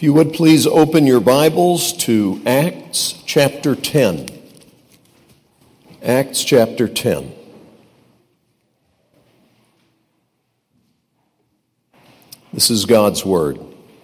If you would please open your Bibles to Acts chapter 10. Acts chapter 10. This is God's Word.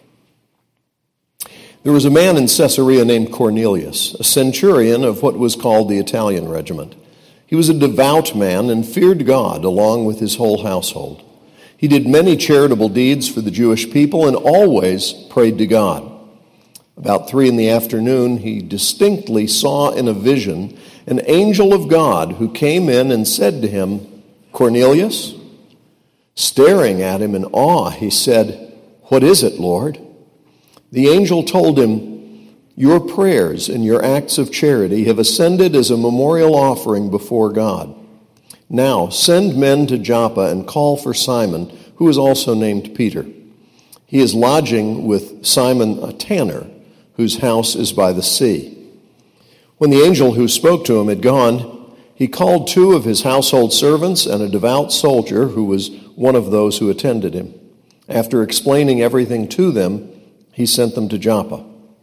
There was a man in Caesarea named Cornelius, a centurion of what was called the Italian regiment. He was a devout man and feared God along with his whole household. He did many charitable deeds for the Jewish people and always prayed to God. About 3 p.m, he distinctly saw in a vision an angel of God who came in and said to him, "Cornelius?" Staring at him in awe, he said, "What is it, Lord?" The angel told him, "Your prayers and your acts of charity have ascended as a memorial offering before God. Now send men to Joppa and call for Simon, who is also named Peter. He is lodging with Simon a tanner, whose house is by the sea." When the angel who spoke to him had gone, he called 2 of his household servants and a devout soldier who was one of those who attended him. After explaining everything to them, he sent them to Joppa.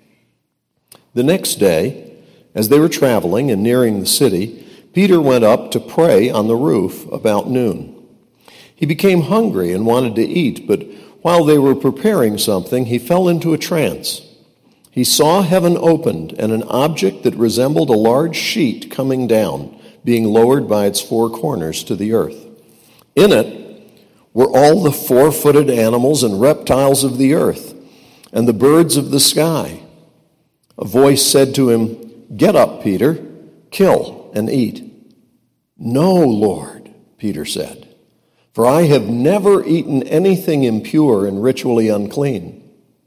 The next day, as they were traveling and nearing the city, Peter went up to pray on the roof about noon. He became hungry and wanted to eat, but while they were preparing something, he fell into a trance. He saw heaven opened and an object that resembled a large sheet coming down, being lowered by its 4 corners to the earth. In it were all the 4-footed animals and reptiles of the earth, and the birds of the sky. A voice said to him, "Get up, Peter, kill and eat." "No, Lord," Peter said, "for I have never eaten anything impure and ritually unclean."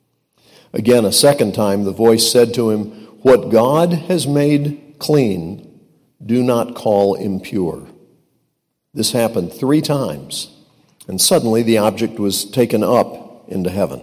Again, a second time, the voice said to him, "What God has made clean, do not call impure." This happened 3 times, and suddenly the object was taken up into heaven.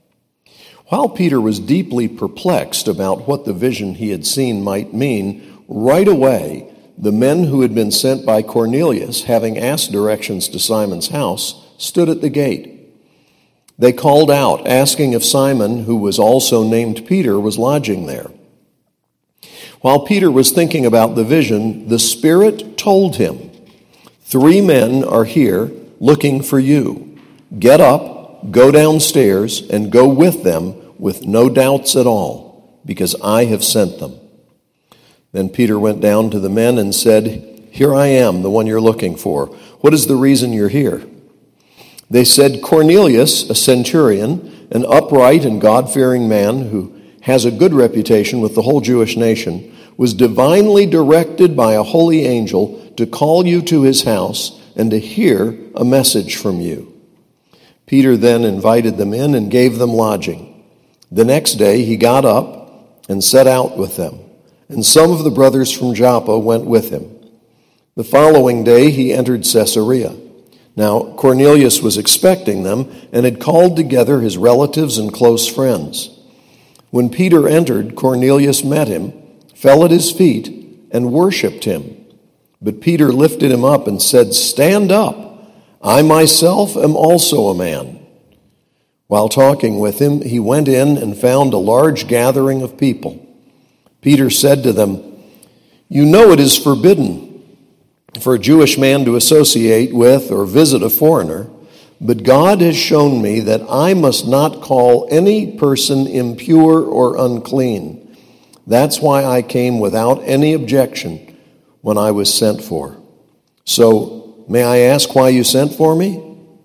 While Peter was deeply perplexed about what the vision he had seen might mean, right away, the men who had been sent by Cornelius, having asked directions to Simon's house, stood at the gate. They called out, asking if Simon, who was also named Peter, was lodging there. While Peter was thinking about the vision, the Spirit told him, "3 men are here looking for you. Get up, go downstairs, and go with them with no doubts at all, because I have sent them." Then Peter went down to the men and said, "Here I am, the one you're looking for. What is the reason you're here?" They said, "Cornelius, a centurion, an upright and God-fearing man who has a good reputation with the whole Jewish nation, was divinely directed by a holy angel to call you to his house and to hear a message from you." Peter then invited them in and gave them lodging. The next day he got up and set out with them, and some of the brothers from Joppa went with him. The following day he entered Caesarea. Now Cornelius was expecting them and had called together his relatives and close friends. When Peter entered, Cornelius met him, fell at his feet, and worshipped him. But Peter lifted him up and said, "Stand up. I myself am also a man." While talking with him, he went in and found a large gathering of people. Peter said to them, "You know it is forbidden for a Jewish man to associate with or visit a foreigner, but God has shown me that I must not call any person impure or unclean. That's why I came without any objection when I was sent for. So, may I ask why you sent for me?"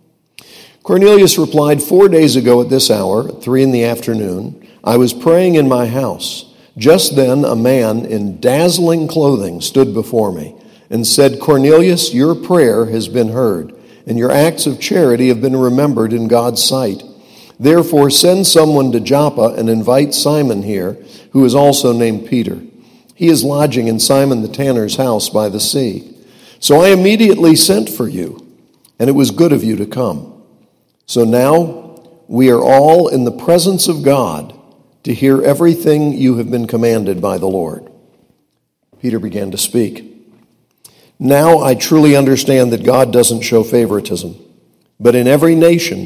Cornelius replied, 4 days ago at this hour, at 3 p.m, I was praying in my house. Just then a man in dazzling clothing stood before me and said, "Cornelius, your prayer has been heard, and your acts of charity have been remembered in God's sight. Therefore send someone to Joppa and invite Simon here, who is also named Peter. He is lodging in Simon the tanner's house by the sea." So I immediately sent for you, and it was good of you to come. So now we are all in the presence of God to hear everything you have been commanded by the Lord. Peter began to speak. "Now I truly understand that God doesn't show favoritism, but in every nation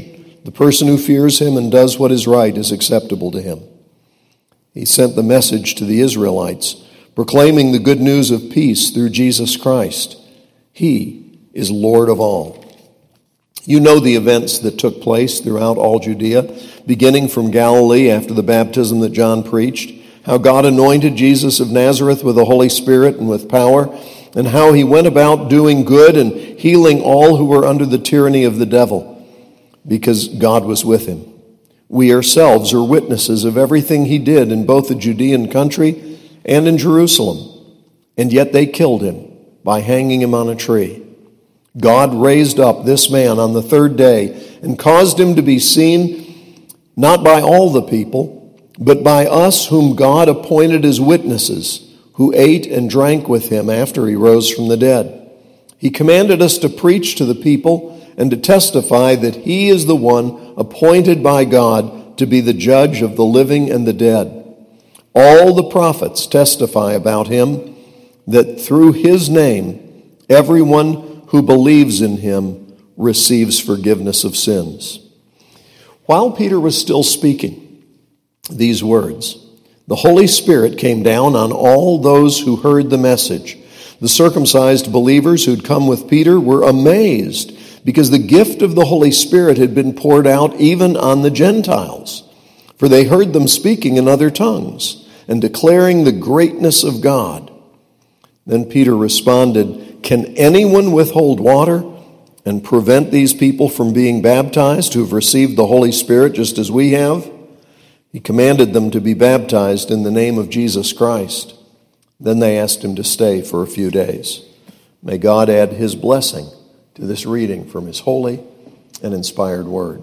The person who fears him and does what is right is acceptable to him. He sent the message to the Israelites, proclaiming the good news of peace through Jesus Christ. He is Lord of all. You know the events that took place throughout all Judea, beginning from Galilee after the baptism that John preached, how God anointed Jesus of Nazareth with the Holy Spirit and with power, and how he went about doing good and healing all who were under the tyranny of the devil, because God was with him. We ourselves are witnesses of everything he did in both the Judean country and in Jerusalem, and yet they killed him by hanging him on a tree. God raised up this man on the third day and caused him to be seen not by all the people, but by us whom God appointed as witnesses, who ate and drank with him after he rose from the dead. He commanded us to preach to the people and to testify that he is the one appointed by God to be the judge of the living and the dead. All the prophets testify about him, that through his name everyone who believes in him receives forgiveness of sins. While Peter was still speaking these words, the Holy Spirit came down on all those who heard the message. The circumcised believers who'd come with Peter were amazed because the gift of the Holy Spirit had been poured out even on the Gentiles. For they heard them speaking in other tongues and declaring the greatness of God. Then Peter responded, "Can anyone withhold water and prevent these people from being baptized who have received the Holy Spirit just as we have?" He commanded them to be baptized in the name of Jesus Christ. Then they asked him to stay for a few days. May God add his blessing to this reading from his holy and inspired word.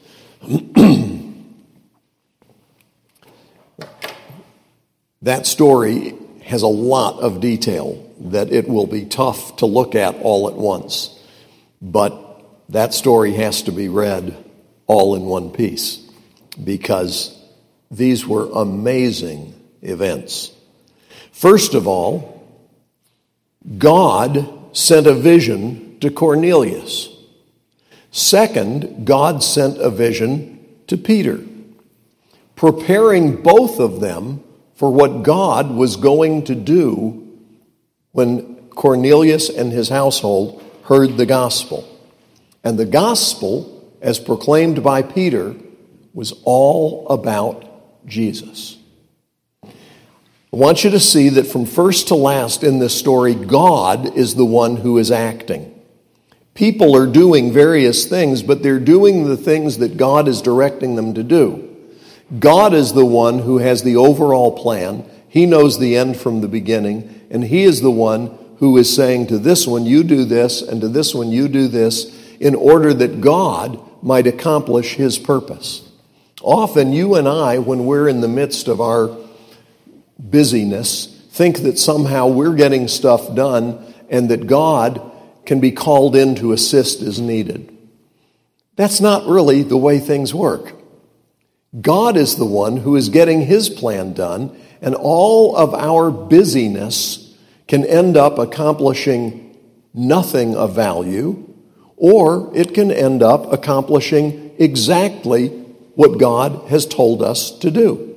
That story has a lot of detail that it will be tough to look at all at once. But that story has to be read all in one piece, because these were amazing events. First of all, God sent a vision to Cornelius. Second, God sent a vision to Peter, preparing both of them for what God was going to do when Cornelius and his household heard the gospel. And the gospel, as proclaimed by Peter, was all about Jesus. I want you to see that from first to last in this story, God is the one who is acting. People are doing various things, but they're doing the things that God is directing them to do. God is the one who has the overall plan. He knows the end from the beginning, and he is the one who is saying to this one, you do this, and to this one, you do this, in order that God might accomplish his purpose. Often you and I, when we're in the midst of our busyness, think that somehow we're getting stuff done and that God can be called in to assist as needed. That's not really the way things work. God is the one who is getting his plan done, and all of our busyness can end up accomplishing nothing of value, or it can end up accomplishing exactly what God has told us to do.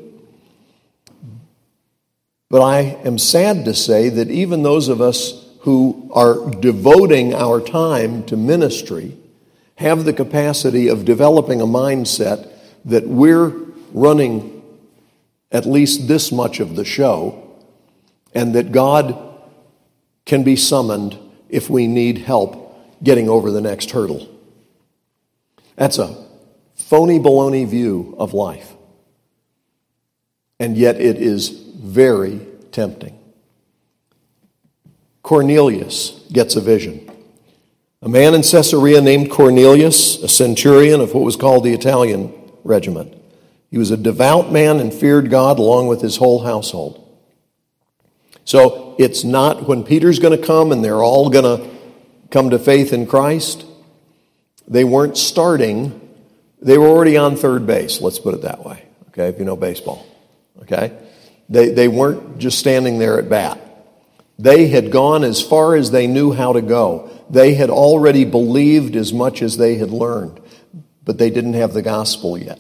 But I am sad to say that even those of us who are devoting our time to ministry have the capacity of developing a mindset that we're running at least this much of the show, and that God can be summoned if we need help getting over the next hurdle. That's a phony baloney view of life. And yet it is very tempting. Cornelius gets a vision. A man in Caesarea named Cornelius, a centurion of what was called the Italian regiment. He was a devout man and feared God along with his whole household. So it's not when Peter's going to come and they're all going to come to faith in Christ. They weren't starting. They were already on third base, let's put it that way, okay, if you know baseball, okay? They weren't just standing there at bat. They had gone as far as they knew how to go. They had already believed as much as they had learned. but they didn't have the gospel yet.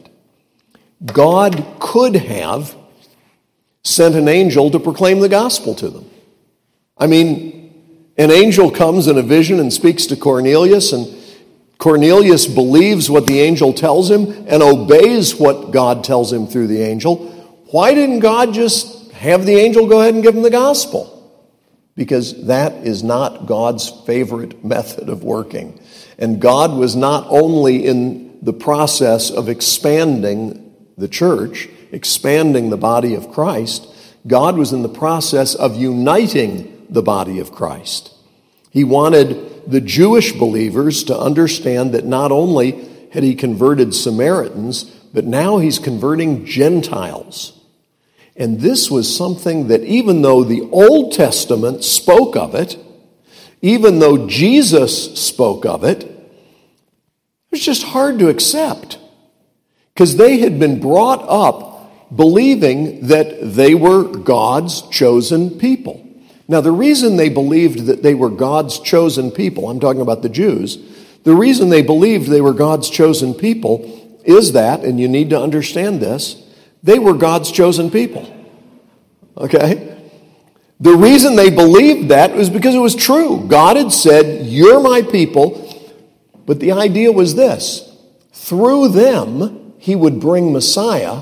God could have sent an angel to proclaim the gospel to them. I mean, an angel comes in a vision and speaks to Cornelius, and Cornelius believes what the angel tells him and obeys what God tells him through the angel. Why didn't God just have the angel go ahead and give him the gospel? Because that is not God's favorite method of working. And God was not only in the process of expanding the church, expanding the body of Christ, God was in the process of uniting the body of Christ. He wanted the Jewish believers to understand that not only had he converted Samaritans, but now he's converting Gentiles. And this was something that even though the Old Testament spoke of it, even though Jesus spoke of it, it was just hard to accept. Because they had been brought up believing that they were God's chosen people. Now, the reason they believed that they were God's chosen people, I'm talking about the Jews, the reason they believed they were God's chosen people is that, and you need to understand this, they were God's chosen people. Okay? The reason they believed that was because it was true. God had said, "You're my people," but the idea was this: through them, he would bring Messiah.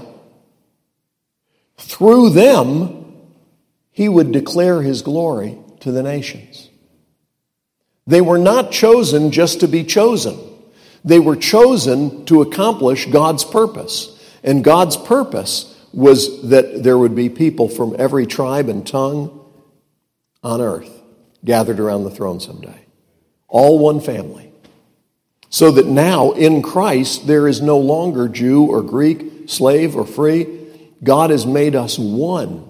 Through them, he would declare his glory to the nations. They were not chosen just to be chosen. They were chosen to accomplish God's purpose. And God's purpose was that there would be people from every tribe and tongue on earth gathered around the throne someday. All one family. So that now in Christ there is no longer Jew or Greek, slave or free. God has made us one.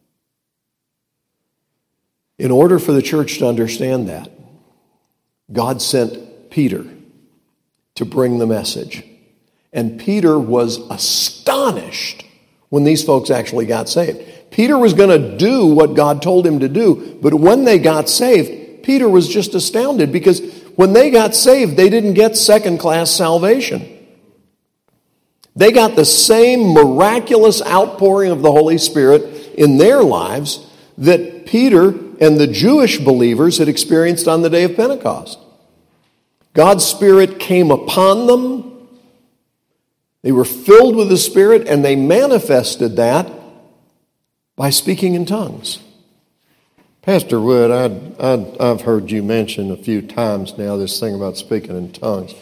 In order for the church to understand that, God sent Peter to bring the message. And Peter was astonished when these folks actually got saved. Peter was going to do what God told him to do, but when they got saved, Peter was just astounded because when they got saved, they didn't get second-class salvation. They got the same miraculous outpouring of the Holy Spirit in their lives that Peter and the Jewish believers had experienced on the day of Pentecost. God's Spirit came upon them. They were filled with the Spirit, and they manifested that by speaking in tongues. Pastor Wood, I've heard you mention a few times now this thing about speaking in tongues.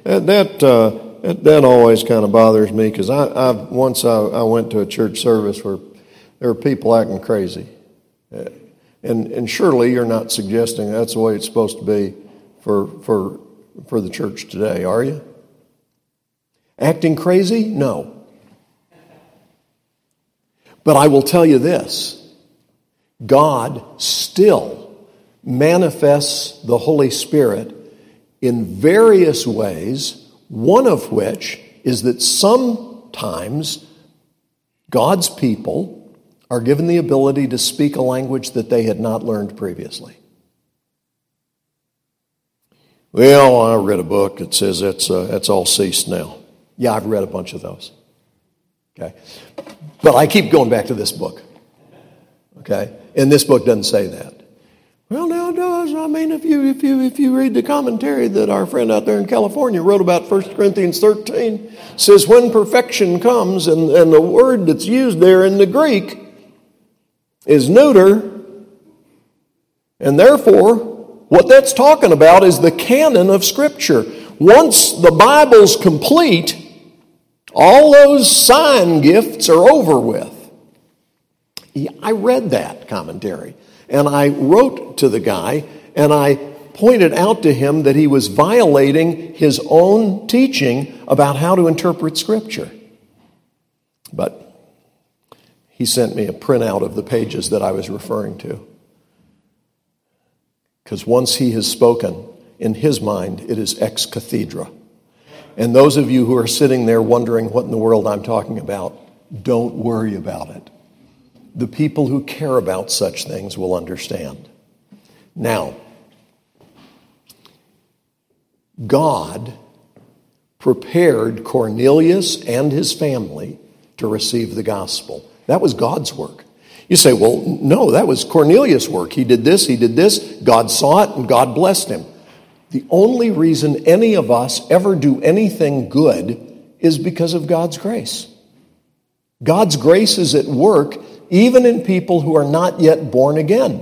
That always kind of bothers me because I went to a church service where there were people acting crazy. And surely you're not suggesting that's the way it's supposed to be for the church today, are you? Acting crazy? No. But I will tell you this. God still manifests the Holy Spirit in various ways, one of which is that sometimes God's people are given the ability to speak a language that they had not learned previously. Well, I read a book that says that's all ceased now. Yeah, I've read a bunch of those. Okay. But I keep going back to this book. Okay? And this book doesn't say that. Well, now it does. I mean, if you read the commentary that our friend out there in California wrote about 1 Corinthians 13, says when perfection comes, and the word that's used there in the Greek is neuter, and therefore, what that's talking about is the canon of Scripture. Once the Bible's complete, all those sign gifts are over with. I read that commentary, and I wrote to the guy, and I pointed out to him that he was violating his own teaching about how to interpret Scripture. But he sent me a printout of the pages that I was referring to. Because once he has spoken, in his mind, it is ex cathedra. And those of you who are sitting there wondering what in the world I'm talking about, don't worry about it. The people who care about such things will understand. Now, God prepared Cornelius and his family to receive the gospel. That was God's work. You say, well, no, that was Cornelius' work. He did this, God saw it, and God blessed him. The only reason any of us ever do anything good is because of God's grace. God's grace is at work even in people who are not yet born again.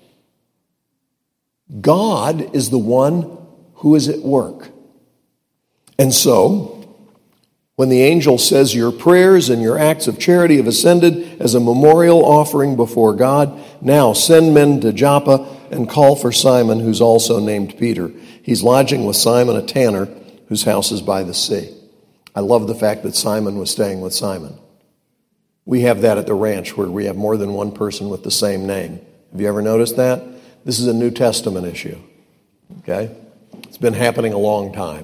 God is the one who is at work. And so, when the angel says your prayers and your acts of charity have ascended as a memorial offering before God, now send men to Joppa and call for Simon, who's also named Peter. He's lodging with Simon, a tanner, whose house is by the sea. I love the fact that Simon was staying with Simon. We have that at the ranch where we have more than one person with the same name. Have you ever noticed that? This is a New Testament issue. Okay? It's been happening a long time.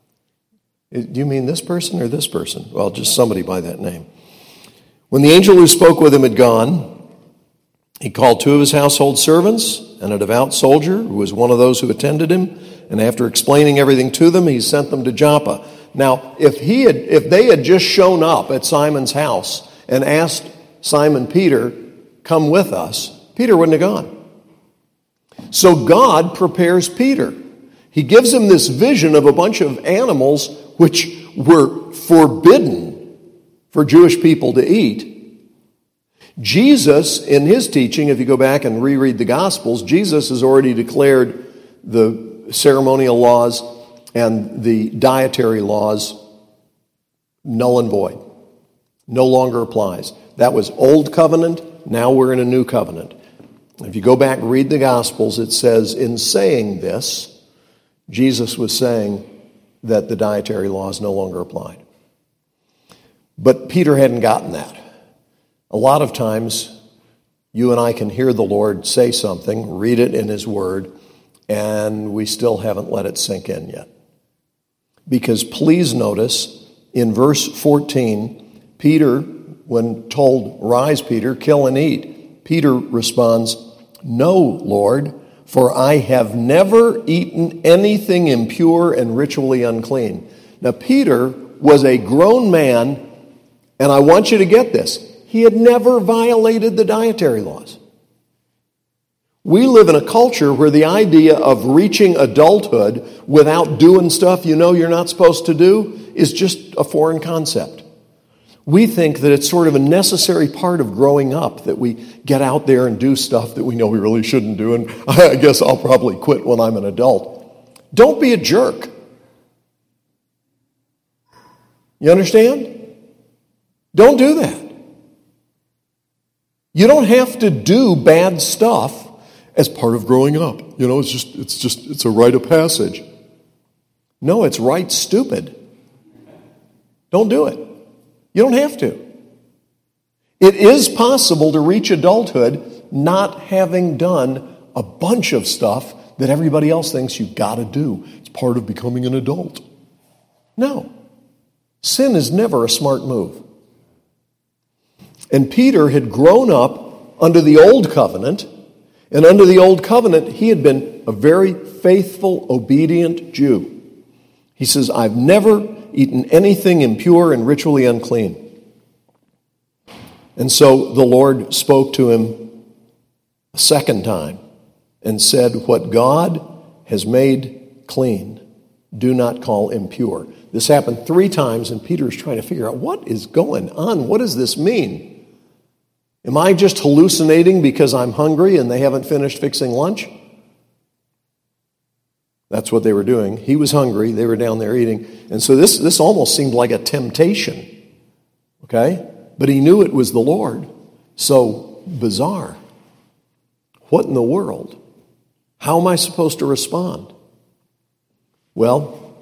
Do you mean this person or this person? Well, just somebody by that name. When the angel who spoke with him had gone, he called two of his household servants and a devout soldier who was one of those who attended him. And after explaining everything to them, he sent them to Joppa. Now, if they had just shown up at Simon's house and asked Simon Peter, come with us, Peter wouldn't have gone. So God prepares Peter. He gives him this vision of a bunch of animals which were forbidden for Jewish people to eat. Jesus, in his teaching, if you go back and reread the Gospels, Jesus has already declared the ceremonial laws and the dietary laws null and void. No longer applies. That was old covenant. Now we're in a new covenant. If you go back and read the Gospels, it says, in saying this, Jesus was saying that the dietary laws no longer applied. But Peter hadn't gotten that. A lot of times, you and I can hear the Lord say something, read it in His Word, and we still haven't let it sink in yet. Because please notice, in verse 14, Peter, when told, rise, Peter, kill and eat, Peter responds, no, Lord, for I have never eaten anything impure and ritually unclean. Now, Peter was a grown man, and I want you to get this. He had never violated the dietary laws. We live in a culture where the idea of reaching adulthood without doing stuff you know you're not supposed to do is just a foreign concept. We think that it's sort of a necessary part of growing up that we get out there and do stuff that we know we really shouldn't do, and I guess I'll probably quit when I'm an adult. Don't be a jerk. You understand? Don't do that. You don't have to do bad stuff as part of growing up. You know, it's a rite of passage. No, it's right stupid. Don't do it. You don't have to. It is possible to reach adulthood not having done a bunch of stuff that everybody else thinks you've got to do. It's part of becoming an adult. No. Sin is never a smart move. And Peter had grown up under the old covenant, and under the old covenant, he had been a very faithful, obedient Jew. He says, I've never eaten anything impure and ritually unclean. And so the Lord spoke to him a second time and said, what God has made clean, do not call impure. This happened 3 times, and Peter is trying to figure out, what is going on? What does this mean? Am I just hallucinating because I'm hungry and they haven't finished fixing lunch? That's what they were doing. He was hungry. They were down there eating. And so this almost seemed like a temptation. Okay? But he knew it was the Lord. So bizarre. What in the world? How am I supposed to respond? Well,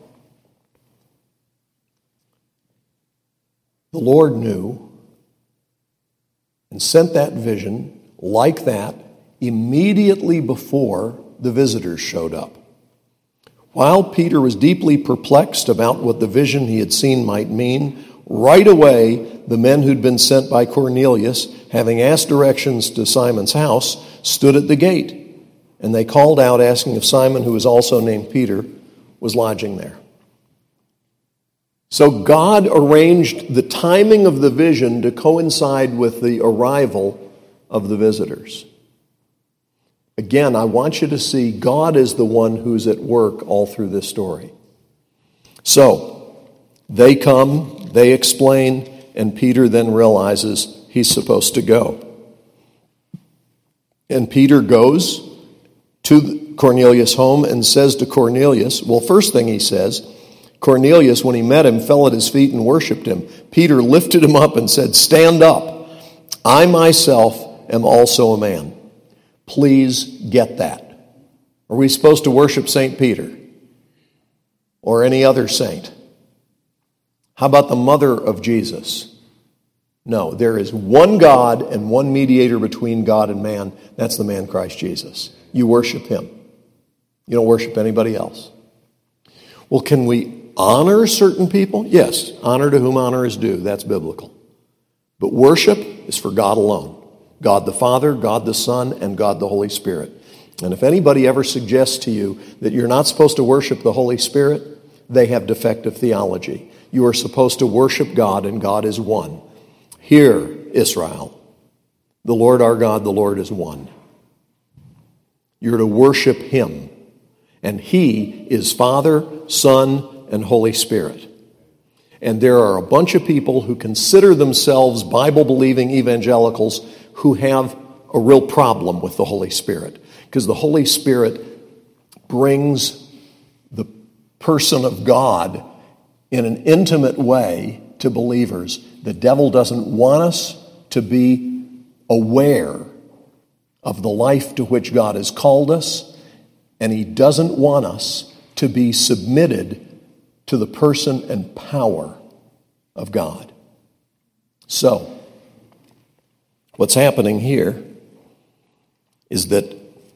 the Lord knew and sent that vision like that immediately before the visitors showed up. While Peter was deeply perplexed about what the vision he had seen might mean, right away the men who'd been sent by Cornelius, having asked directions to Simon's house, stood at the gate. And they called out asking if Simon, who was also named Peter, was lodging there. So God arranged the timing of the vision to coincide with the arrival of the visitors. Again, I want you to see God is the one who's at work all through this story. So, they come, they explain, and Peter then realizes he's supposed to go. And Peter goes to Cornelius' home and says to Cornelius, well, first thing he says, Cornelius, when he met him, fell at his feet and worshiped him. Peter lifted him up and said, stand up. I myself am also a man. Please get that. Are we supposed to worship St. Peter or any other saint? How about the mother of Jesus? No, there is one God and one mediator between God and man. That's the man Christ Jesus. You worship him. You don't worship anybody else. Well, can we honor certain people? Yes, honor to whom honor is due. That's biblical. But worship is for God alone. God the Father, God the Son, and God the Holy Spirit. And if anybody ever suggests to you that you're not supposed to worship the Holy Spirit, they have defective theology. You are supposed to worship God, and God is one. Hear, Israel, the Lord our God, the Lord is one. You're to worship him. And he is Father, Son, and Holy Spirit. And there are a bunch of people who consider themselves Bible-believing evangelicals who have a real problem with the Holy Spirit. Because the Holy Spirit brings the person of God in an intimate way to believers. The devil doesn't want us to be aware of the life to which God has called us, and he doesn't want us to be submitted to the person and power of God. So, what's happening here is that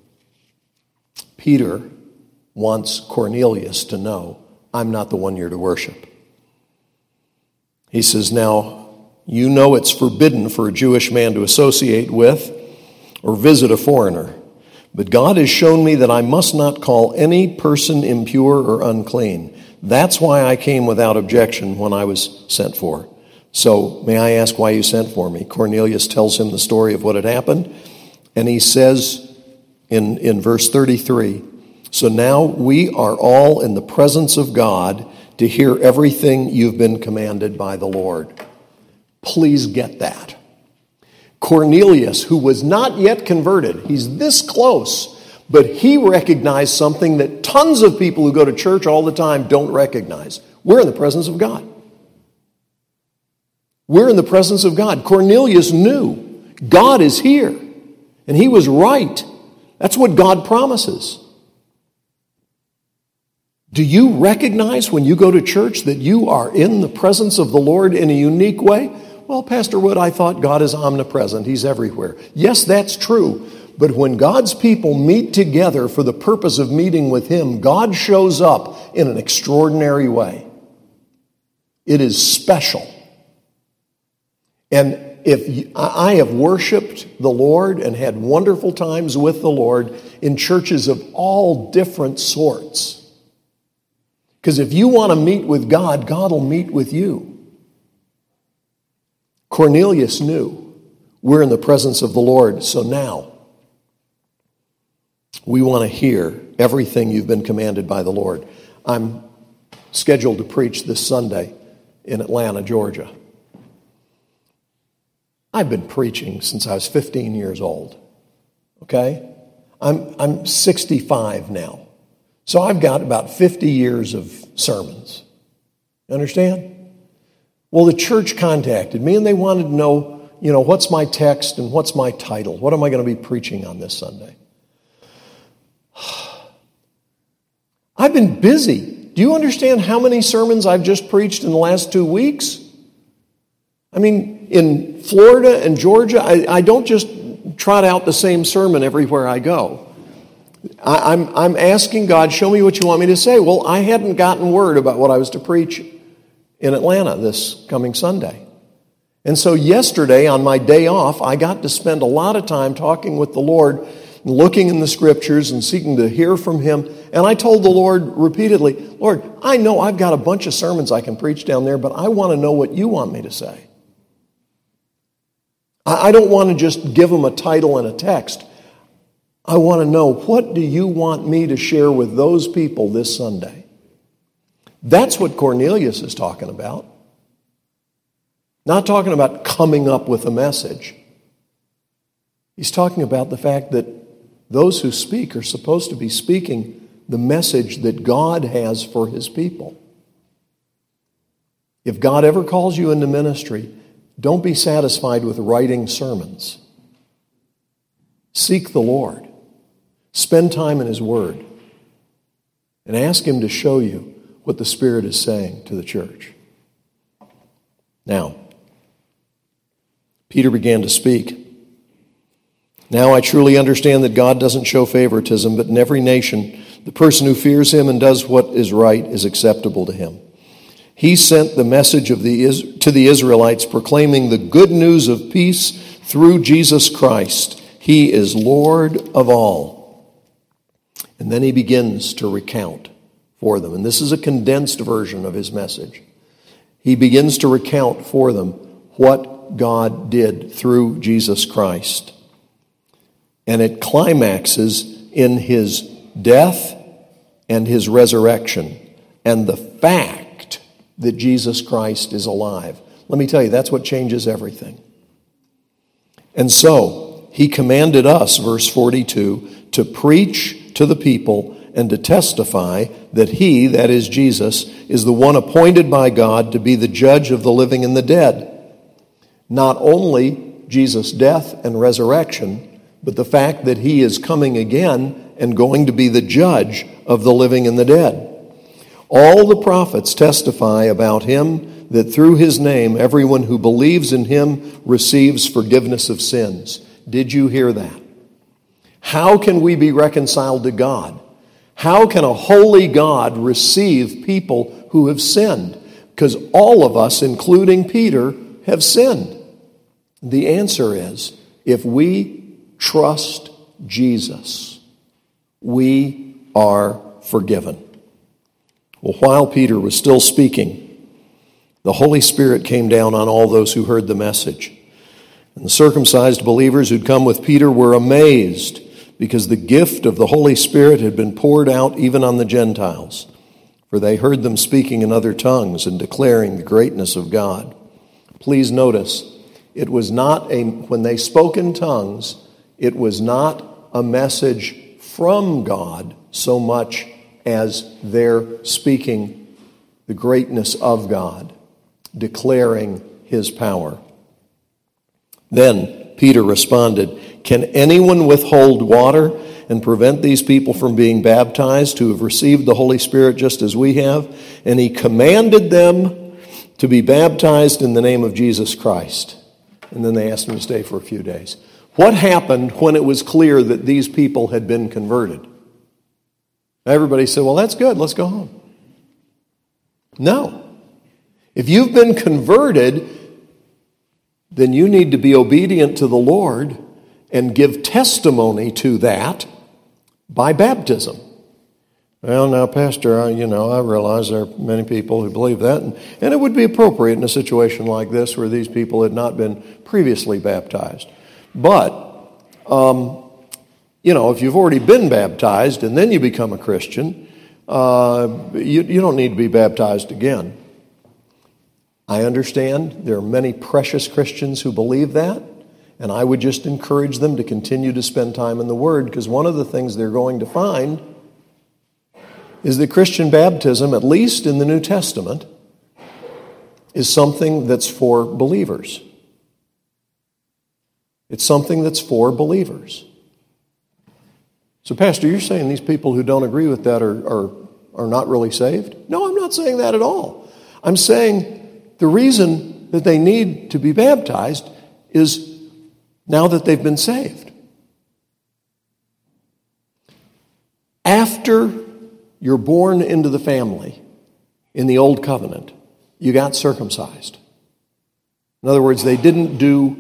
Peter wants Cornelius to know, I'm not the one you're to worship. He says, now, you know it's forbidden for a Jewish man to associate with or visit a foreigner. But God has shown me that I must not call any person impure or unclean. That's why I came without objection when I was sent for. So, may I ask why you sent for me? Cornelius tells him the story of what had happened. And he says in verse 33, so now we are all in the presence of God to hear everything you've been commanded by the Lord. Please get that. Cornelius, who was not yet converted, he's this close, but he recognized something that tons of people who go to church all the time don't recognize. We're in the presence of God. We're in the presence of God. Cornelius knew God is here, and he was right. That's what God promises. Do you recognize when you go to church that you are in the presence of the Lord in a unique way? Well, Pastor Wood, I thought God is omnipresent. He's everywhere. Yes, that's true. But when God's people meet together for the purpose of meeting with him, God shows up in an extraordinary way. It is special. And I have worshiped the Lord and had wonderful times with the Lord in churches of all different sorts. Because if you want to meet with God, God will meet with you. Cornelius knew we're in the presence of the Lord, so now we want to hear everything you've been commanded by the Lord. I'm scheduled to preach this Sunday in Atlanta, Georgia. I've been preaching since I was 15 years old, okay? I'm 65 now, so I've got about 50 years of sermons. You understand? Well, the church contacted me, and they wanted to know, what's my text and what's my title? What am I going to be preaching on this Sunday? I've been busy. Do you understand how many sermons I've just preached in the last 2 weeks? I mean, in Florida and Georgia, I don't just trot out the same sermon everywhere I go. I'm asking God, show me what you want me to say. Well, I hadn't gotten word about what I was to preach in Atlanta this coming Sunday. And so yesterday, on my day off, I got to spend a lot of time talking with the Lord, looking in the Scriptures and seeking to hear from him. And I told the Lord repeatedly, Lord, I know I've got a bunch of sermons I can preach down there, but I want to know what you want me to say. I don't want to just give them a title and a text. I want to know, what do you want me to share with those people this Sunday? That's what Cornelius is talking about. Not talking about coming up with a message. He's talking about the fact that those who speak are supposed to be speaking the message that God has for his people. If God ever calls you into ministry, don't be satisfied with writing sermons. Seek the Lord. Spend time in his word. And ask him to show you what the Spirit is saying to the church. Now, Peter began to speak. Now I truly understand that God doesn't show favoritism, but in every nation, the person who fears him and does what is right is acceptable to him. He sent the message to the Israelites, proclaiming the good news of peace through Jesus Christ. He is Lord of all. And then he begins to recount for them. And this is a condensed version of his message. He begins to recount for them what God did through Jesus Christ. And it climaxes in his death and his resurrection and the fact that Jesus Christ is alive. Let me tell you, that's what changes everything. And so, he commanded us, verse 42, to preach to the people and to testify that he, that is Jesus, is the one appointed by God to be the judge of the living and the dead. Not only Jesus' death and resurrection, but the fact that he is coming again and going to be the judge of the living and the dead. All the prophets testify about him, that through his name everyone who believes in him receives forgiveness of sins. Did you hear that? How can we be reconciled to God? How can a holy God receive people who have sinned? Because all of us, including Peter, have sinned. The answer is, if we trust Jesus, we are forgiven. Well, while Peter was still speaking, the Holy Spirit came down on all those who heard the message. And the circumcised believers who'd come with Peter were amazed because the gift of the Holy Spirit had been poured out even on the Gentiles, for they heard them speaking in other tongues and declaring the greatness of God. Please notice, it was not when they spoke in tongues, it was not a message from God so much as their speaking the greatness of God, declaring his power. Then Peter responded, "Can anyone withhold water and prevent these people from being baptized who have received the Holy Spirit just as we have?" And he commanded them to be baptized in the name of Jesus Christ. And then they asked him to stay for a few days. What happened when it was clear that these people had been converted? Everybody said, well, that's good, let's go home. No. If you've been converted, then you need to be obedient to the Lord and give testimony to that by baptism. Well, now, Pastor, I realize there are many people who believe that, and it would be appropriate in a situation like this where these people had not been previously baptized. But, if you've already been baptized and then you become a Christian, you don't need to be baptized again. I understand there are many precious Christians who believe that, and I would just encourage them to continue to spend time in the Word, because one of the things they're going to find is that Christian baptism, at least in the New Testament, is something that's for believers. It's something that's for believers. So, Pastor, you're saying these people who don't agree with that are not really saved? No, I'm not saying that at all. I'm saying the reason that they need to be baptized is now that they've been saved. After you're born into the family in the Old Covenant, you got circumcised. In other words, they didn't do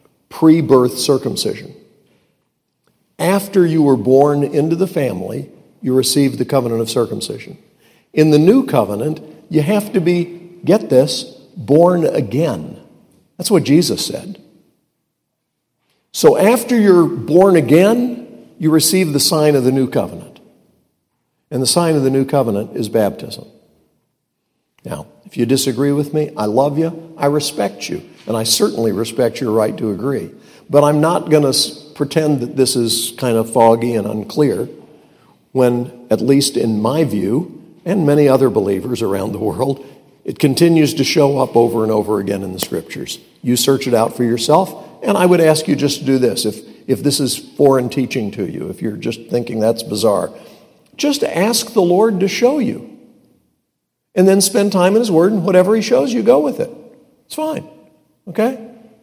pre-birth circumcision. After you were born into the family, you receive the covenant of circumcision. In the new covenant, you have to be, get this, born again. That's what Jesus said. So after you're born again, you receive the sign of the new covenant. And the sign of the new covenant is baptism. Now, if you disagree with me, I love you, I respect you, and I certainly respect your right to agree. But I'm not going to pretend that this is kind of foggy and unclear when, at least in my view, and many other believers around the world, it continues to show up over and over again in the Scriptures. You search it out for yourself, and I would ask you just to do this. If this is foreign teaching to you, if you're just thinking that's bizarre, just ask the Lord to show you. And then spend time in His Word, and whatever He shows you, go with it. It's fine. Okay?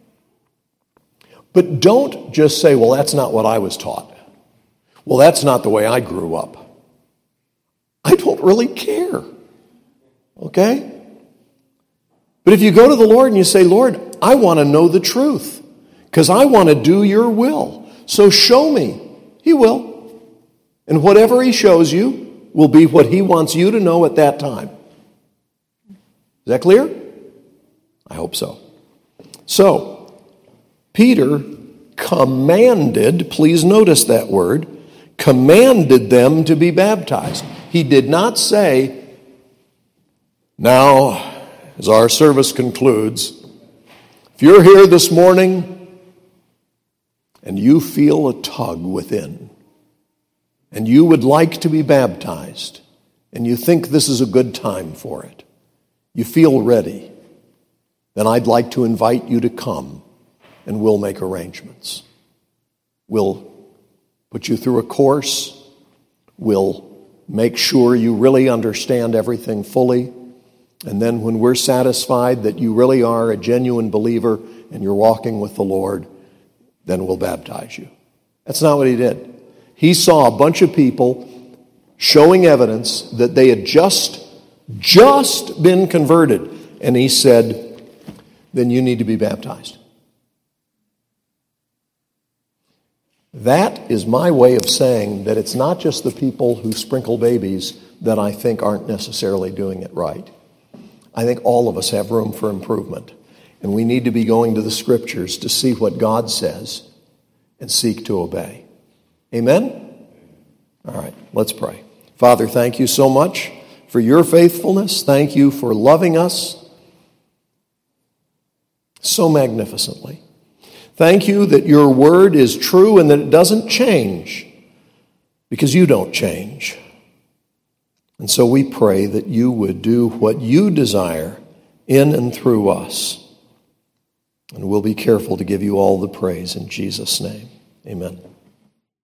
But don't just say, well, that's not what I was taught. Well, that's not the way I grew up. I don't really care. Okay? But if you go to the Lord and you say, Lord, I want to know the truth because I want to do your will. So show me. He will. And whatever He shows you will be what He wants you to know at that time. Is that clear? I hope so. So, Peter commanded, please notice that word, commanded them to be baptized. He did not say, now, as our service concludes, if you're here this morning and you feel a tug within, and you would like to be baptized, and you think this is a good time for it, you feel ready, then I'd like to invite you to come and we'll make arrangements. We'll put you through a course. We'll make sure you really understand everything fully. And then when we're satisfied that you really are a genuine believer and you're walking with the Lord, then we'll baptize you. That's not what he did. He saw a bunch of people showing evidence that they had just been converted. And he said, then you need to be baptized. That is my way of saying that it's not just the people who sprinkle babies that I think aren't necessarily doing it right. I think all of us have room for improvement. And we need to be going to the Scriptures to see what God says and seek to obey. Amen? All right, let's pray. Father, thank you so much for your faithfulness. Thank you for loving us so magnificently. Thank you that your word is true and that it doesn't change because you don't change. And so we pray that you would do what you desire in and through us. And we'll be careful to give you all the praise in Jesus' name. Amen.